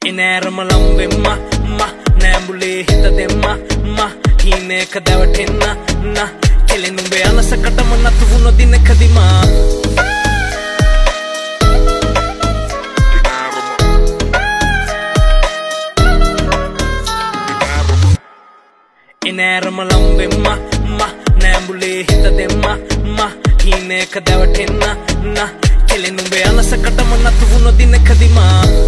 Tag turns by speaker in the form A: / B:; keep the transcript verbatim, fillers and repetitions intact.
A: ඉනෑරම ලම්බෙම්ම ම නෑඹුලේ හිත දෙම්ම ම හීනයක දැවටෙන්න න කෙලෙනුඹේ අලසකටම නතු වුණු දිනකදිමා ඉනෑරම ලම්බෙම්ම ම නෑඹුලේ හිත දෙම්ම ම හීනයක දැවටෙන්න න කෙලෙනුඹේ අලසකටම නතු වුණු දිනකදිමා